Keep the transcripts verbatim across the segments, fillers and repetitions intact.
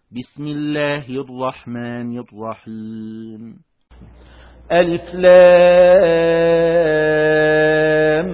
بسم الله الرحمن الرحيم. ألف لام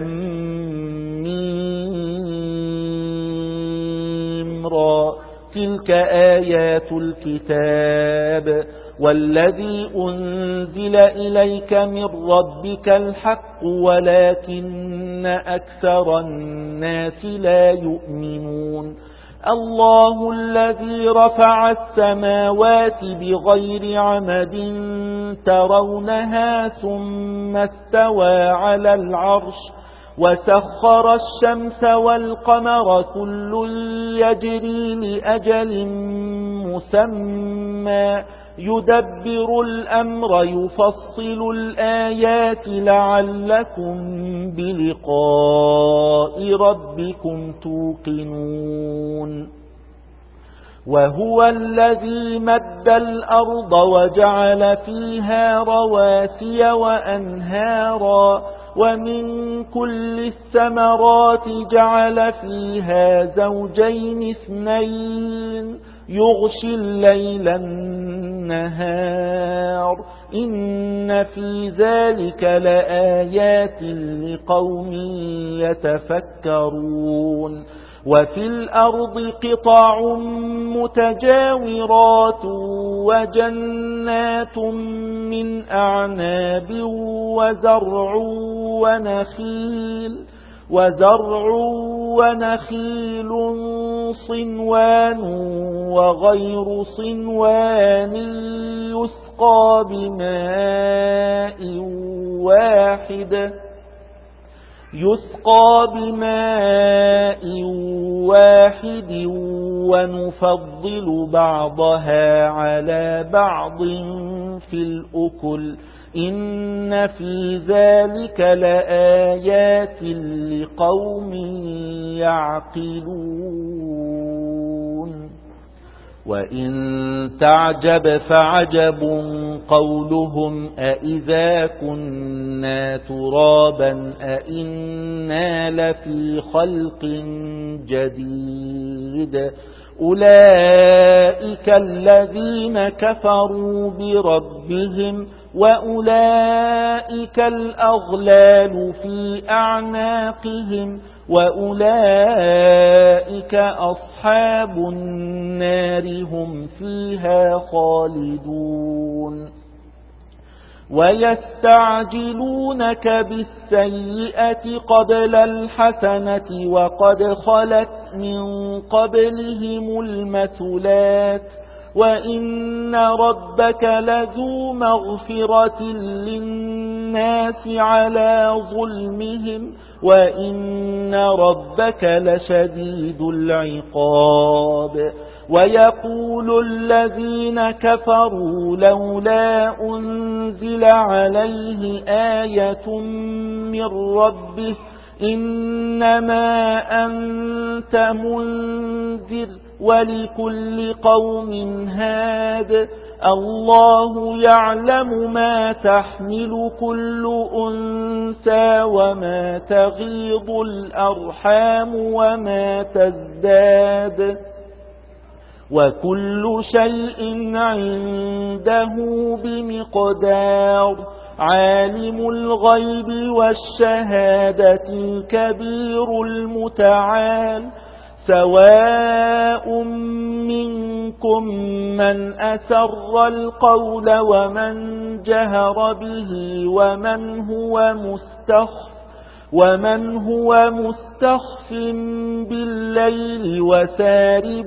ميم را تلك آيات الكتاب والذي أنزل إليك من ربك الحق ولكن أكثر الناس لا يؤمنون. الله الذي رفع السماوات بغير عمد ترونها ثم استوى على العرش وسخر الشمس والقمر كل يجري لأجل مسمى يدبر الأمر يفصل الآيات لعلكم بلقاء ربكم توقنون. وهو الذي مد الأرض وجعل فيها رواسي وأنهارا ومن كل الثمرات جعل فيها زوجين اثنين يغشي الليل النهار إن في ذلك لآيات لقوم يتفكرون. وفي الأرض قطع متجاورات وجنات من أعناب وزرع ونخيل وزرع ونخيل صنوان وغير صنوان يسقى بماء واحد يسقى بماء واحد ونفضل بعضها على بعض في الأكل إن في ذلك لآيات لقوم يعقلون. وإن تعجب فعجب قولهم أإذا كنا ترابا أإنا لفي خلق جديد أولئك الذين كفروا بربهم وأولئك الأغلال في أعناقهم وأولئك أصحاب النار هم فيها خالدون. ويستعجلونك بالسيئة قبل الحسنة وقد خلت من قبلهم المثلات وإن ربك لذو مغفرة للناس على ظلمهم وإن ربك لشديد العقاب. ويقول الذين كفروا لولا أنزل عليه آية من ربه إنما أنت منذر ولكل قوم هاد الله يعلم ما تحمل كل أنثى وما تغيض الأرحام وما تزداد وكل شيء عنده بمقدار. عالم الغيب والشهادة الكبير المتعال سواء منكم من أسر القول ومن جهر به ومن هو مستخف ومن هو مستخف بالليل وسارب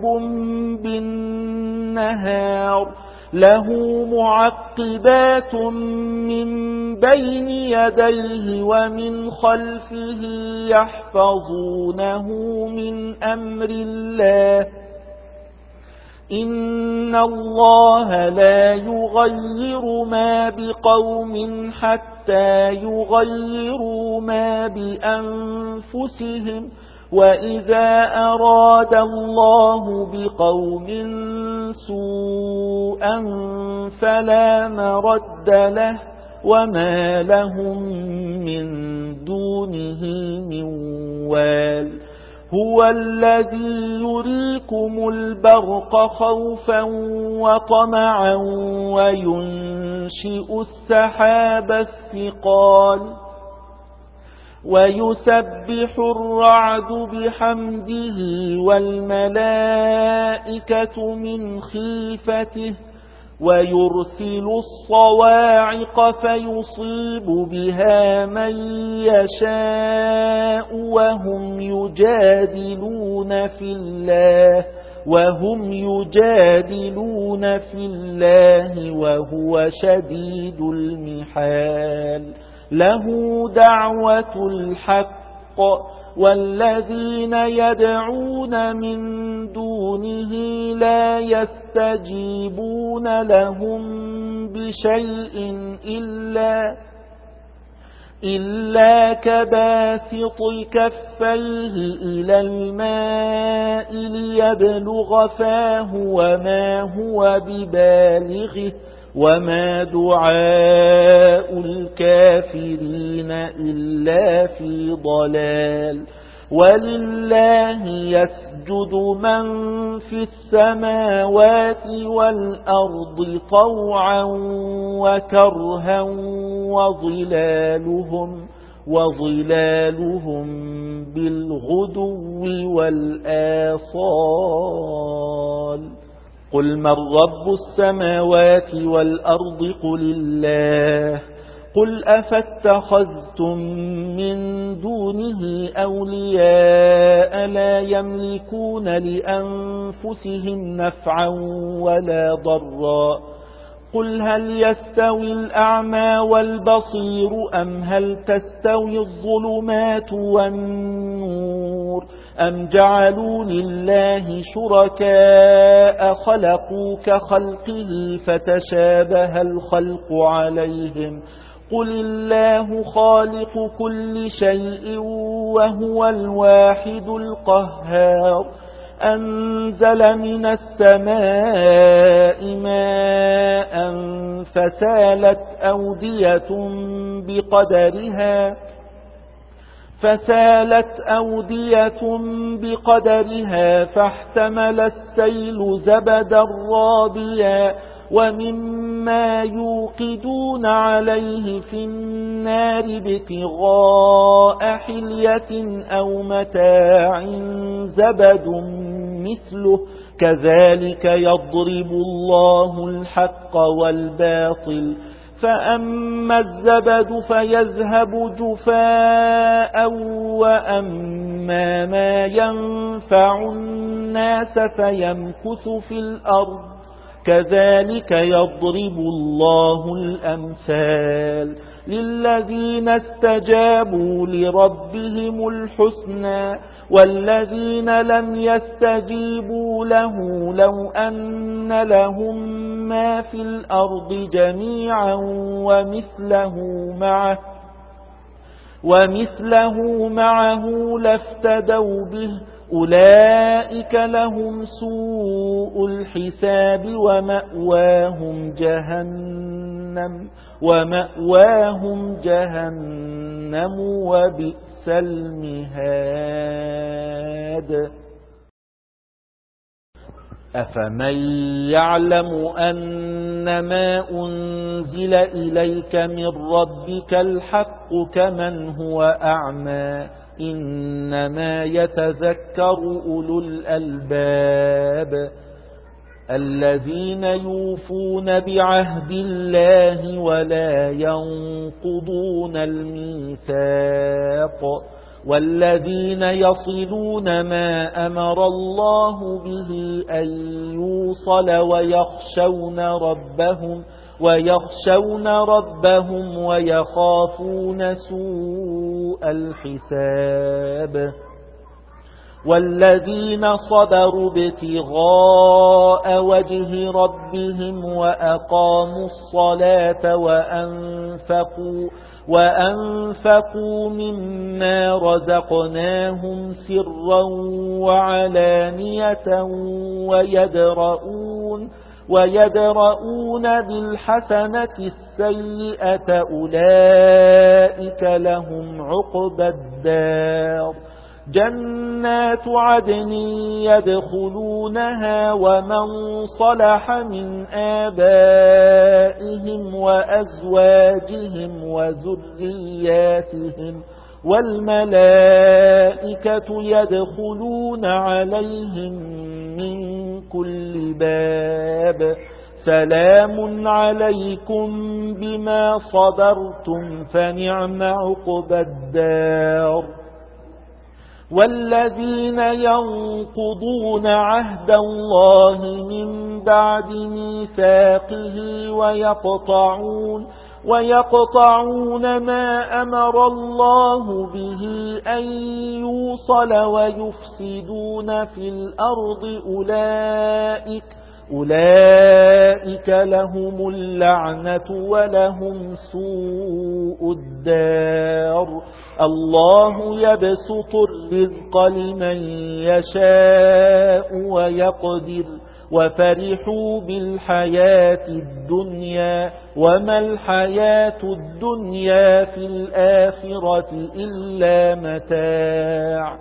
بالنهار له معقبات من بين يديه ومن خلفه يحفظونه من أمر الله إن الله لا يغير ما بقوم حتى يغيروا ما بأنفسهم وإذا أراد الله بقوم سوءا فلا مرد له وما لهم من دونه من وال. هو الذي يريكم البرق خوفا وطمعا وينشئ السحاب الثقال ويسبح الرعد بحمده والملائكة من خيفته ويرسل الصواعق فيصيب بها من يشاء وهم يجادلون في الله وهم يجادلون في الله وهو شديد المحال له دعوة الحق والذين يدعون من دونه لا يستجيبون لهم بشيء إلا إلا كباسط كفيه إلى الماء ليبلغ فاه وما هو ببالغه وما دعاء الكافرين إلا في ضلال ولله يسجد من في السماوات والأرض طوعا وكرها وظلالهم وظلالهم بالغدو والآصال قل من رب السماوات والأرض قل الله قل أفاتخذتم من دونه أولياء لا يملكون لأنفسهم نفعا ولا ضرا قل هل يستوي الأعمى والبصير أم هل تستوي الظلمات والنور أم جعلوا لله شركاء خلقوا كخلقه فتشابه الخلق عليهم قل الله خالق كل شيء وهو الواحد القهار أنزل من السماء ماء فسالت أودية بقدرها فسالت أودية بقدرها فاحتمل السيل زبدا رابيا ومما يوقدون عليه في النار ابتغاء حلية أو متاع زبد مثله كذلك يضرب الله الحق والباطل فأما الزبد فيذهب جفاء وأما ما ينفع الناس فيمكث في الأرض كذلك يضرب الله الأمثال للذين استجابوا لربهم الحسنى والذين لم يستجيبوا له لو أن لهم ما في الأرض جميعا ومثله معه ومثله معه لافتدوا به أولئك لهم سوء الحساب ومأواهم جهنم ومأواهم جهنم وبئس المهاد أفمن يعلم أنما أنزل إليك من ربك الحق كمن هو أعمى إنما يتذكر أولو الألباب الذين يوفون بعهد الله ولا ينقضون الميثاق والذين يصلون ما أمر الله به أن يوصل ويخشون ربهم ويخشون ربهم ويخافون سوء الحساب والذين صبروا ابتغاء وجه ربهم وأقاموا الصلاة وأنفقوا وأنفقوا مما رزقناهم سرا وعلانية ويدرؤون ويدرؤون بالحسنة السيئة أولئك لهم عقبى الدار جنات عدن يدخلونها ومن صلح من آبائهم وأزواجهم وذرياتهم والملائكة يدخلون عليهم من كل باب سلام عليكم بما صبرتم فنعم عقبى الدار. والذين ينقضون عهد الله من بعد ميثاقه ويقطعون ويقطعون ما أمر الله به أن يوصل ويفسدون في الأرض أولئك أولئك لهم اللعنة ولهم سوء الدار. الله يبسط الرزق لمن يشاء ويقدر وفرحوا بالحياة الدنيا وما الحياة الدنيا في الآخرة إلا متاع.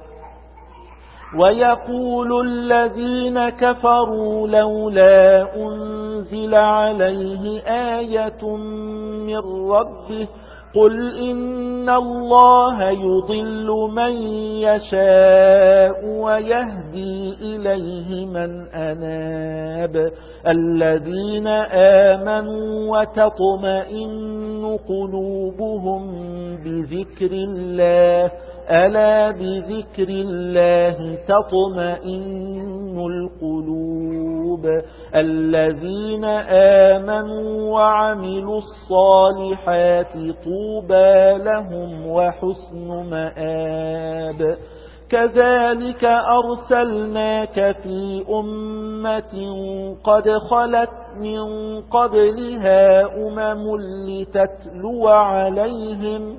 ويقول الذين كفروا لولا أنزل عليه آية من ربه قل إن الله يضل من يشاء ويهدي إليه من أناب. الذين آمنوا وتطمئن قلوبهم بذكر الله ألا بذكر الله تطمئن القلوب. الذين آمنوا وعملوا الصالحات طوبى لهم وحسن مآب. كذلك أرسلناك في أمة قد خلت من قبلها أمم لتتلو عليهم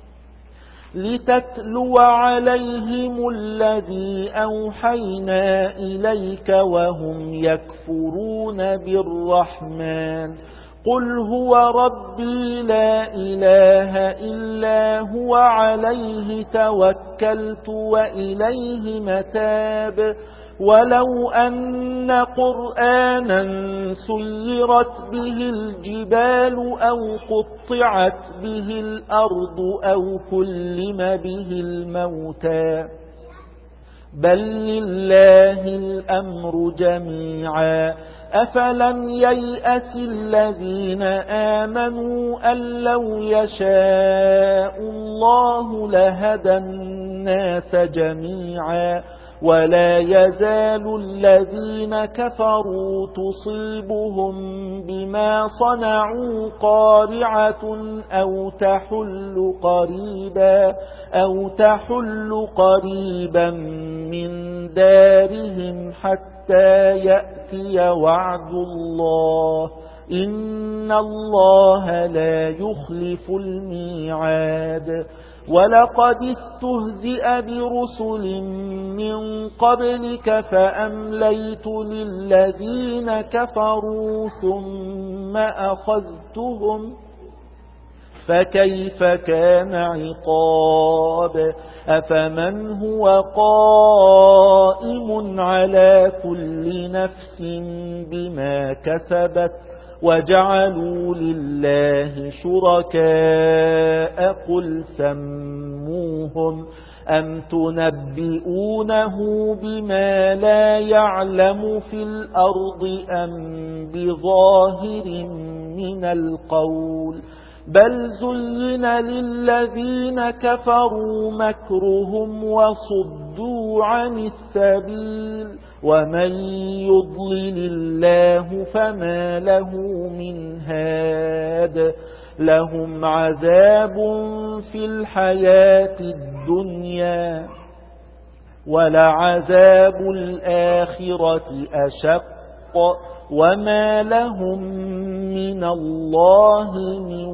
لتتلو عليهم الذي أوحينا إليك وهم يكفرون بالرحمن قل هو ربي لا إله إلا هو عليه توكلت وإليه متاب. ولو أن قرآنا سيرت به الجبال أو قطعت به الأرض أو كلم به الموتى بل لله الأمر جميعا. أفلم ييأس الذين آمنوا أن لو يشاء الله لهدى الناس جميعا. ولا يزال الذين كفروا تصيبهم بما صنعوا قارعة أو تحل قريبا أو تحل قريبا من دارهم حتى يأتي وعد الله إن الله لا يخلف الميعاد. ولقد استهزئ برسل من قبلك فأمليت للذين كفروا ثم أخذتهم فكيف كان عقاب. أفمن هو قائم على كل نفس بما كسبت وجعلوا لله شركاء قل سموهم أم تنبئونه بما لا يعلم في الأرض أم بظاهر من القول بل زين للذين كفروا مكرهم وصدوا عن السبيل ومن يضلل الله فما له من هاد. لهم عذاب في الحياة الدنيا ولعذاب الآخرة أشق وما لهم من الله من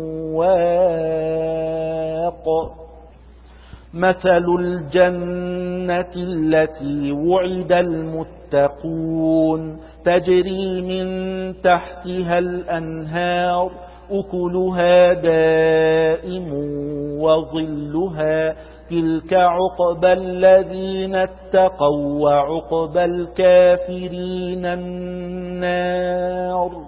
واق. مثل الجنة التي وعد المتقون تجري من تحتها الأنهار أكلها دائم وظلها تلك عقبى الذين اتقوا وعقبى الكافرين النار.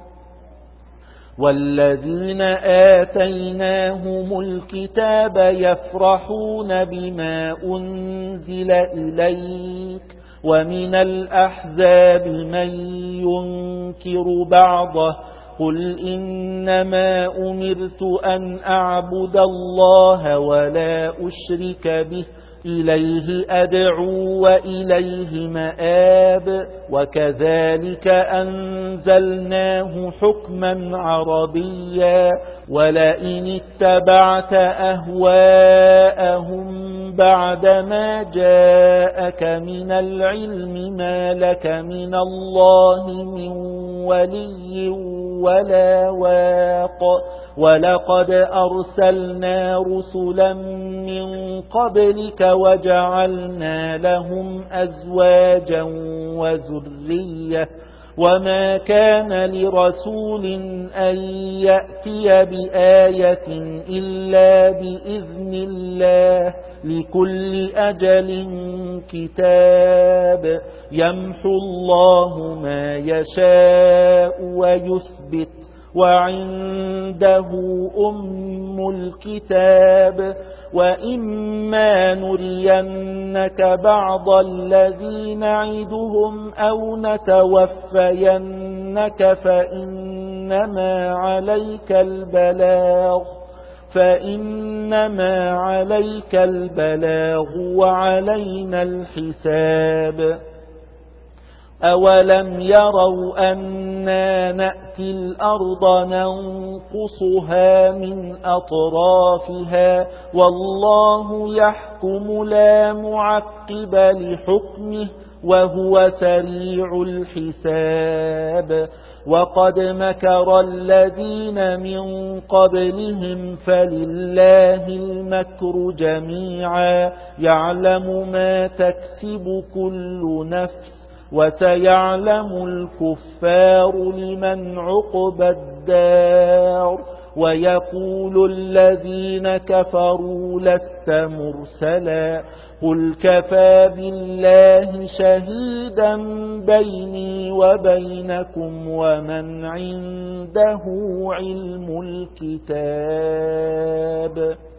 والذين آتيناهم الكتاب يفرحون بما أنزل إليك ومن الأحزاب من ينكر بعضه قل إنما أمرت أن أعبد الله ولا أشرك به إليه أدعو وإليه مآب. وكذلك أنزلناه حكما عربيا ولئن اتبعت أهواءهم بعدما جاءك من العلم ما لك من الله من ولي ولا واق. ولقد أرسلنا رسلا من قبلك وجعلنا لهم أزواجا وذرية وما كان لرسول أن يأتي بآية إلا بإذن الله لكل أجل كتاب. يمحو الله ما يشاء ويثبت وعنده أم الكتاب. وإما نرينك بعض الذي نعدهم أو نتوفينك فإنما عليك البلاغ فإنما عليك البلاغ وعلينا الحساب. أولم يروا أنا نأتي الأرض ننقصها من أطرافها والله يحكم لا معقب لحكمه وهو سريع الحساب. وقد مكر الذين من قبلهم فلله المكر جميعا يعلم ما تكسب كل نفس وسيعلم الكفار لمن عقبى الدار. ويقول الذين كفروا لست مرسلا قل كفى بالله شهيدا بيني وبينكم ومن عنده علم الكتاب.